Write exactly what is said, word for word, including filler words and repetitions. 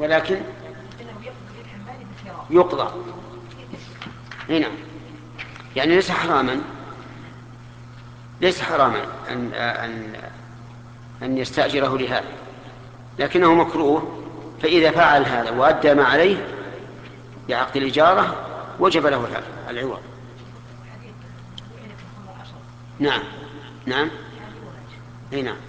ولكن يقضى. هنا يعني ليس حراما، ليس حراما أن, أن, أن يستأجره لهذا، لكنه مكروه. فإذا فعل هذا وأدى ما عليه بعقد الإجارة وجب له العوض. نعم نعم. هنا